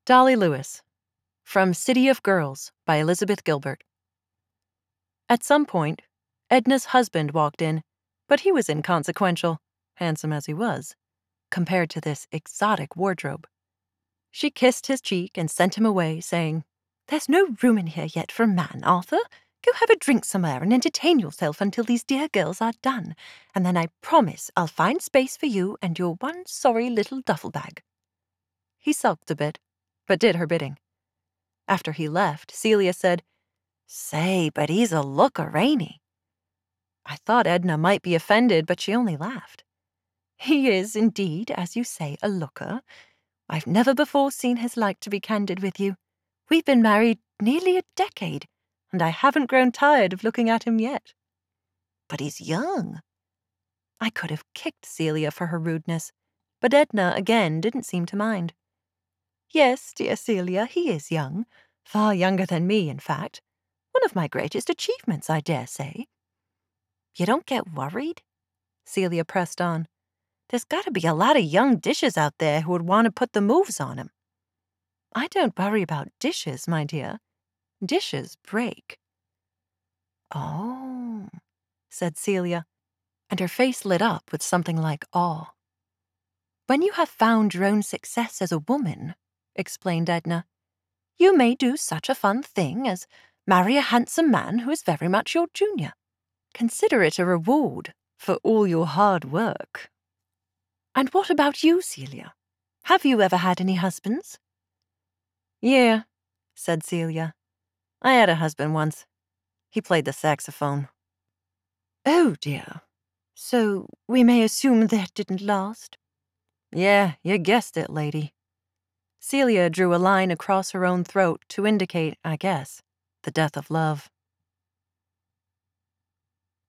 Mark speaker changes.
Speaker 1: Dolly Lewis, from City of Girls by Elizabeth Gilbert. At some point, Edna's husband walked in, but he was inconsequential, handsome as he was, compared to this exotic wardrobe. She kissed his cheek and sent him away, saying, "There's no room in here yet for a man, Arthur. Go have a drink somewhere and entertain yourself until these dear girls are done, and then I promise I'll find space for you and your one sorry little duffel bag." He sulked a bit, but did her bidding. After he left, Celia said, "Say, but he's a looker, ain't he?" I thought Edna might be offended, but she only laughed. "He is, indeed, as you say, a looker. I've never before seen his like, to be candid with you. We've been married nearly a decade, and I haven't grown tired of looking at him yet." "But he's young." I could have kicked Celia for her rudeness, but Edna again didn't seem to mind. "Yes, dear Celia, he is young. Far younger than me, in fact. One of my greatest achievements, I dare say." "You don't get worried?" Celia pressed on. "There's got to be a lot of young dishes out there who would want to put the moves on him." "I don't worry about dishes, my dear. Dishes break." "Oh," said Celia, and her face lit up with something like awe. "When you have found your own success as a woman," explained Edna, "you may do such a fun thing as marry a handsome man who is very much your junior. Consider it a reward for all your hard work." "And what about you, Celia? Have you ever had any husbands?" "Yeah," said Celia. "I had a husband once. He played the saxophone." "Oh, dear. So we may assume that didn't last?" "Yeah, you guessed it, lady." Celia drew a line across her own throat to indicate, I guess, the death of love.